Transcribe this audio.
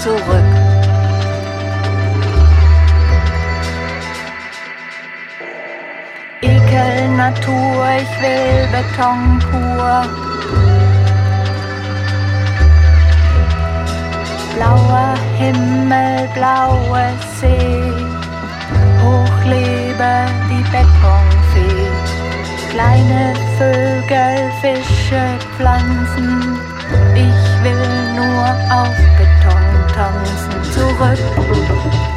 zurück. Ekel Natur, ich will Beton pur. Blauer Himmel, blauer See, hoch lebe die Betonfee. Kleine Vögel, Fische, Pflanzen, ich will nur auf Beton tanzen. Zurück.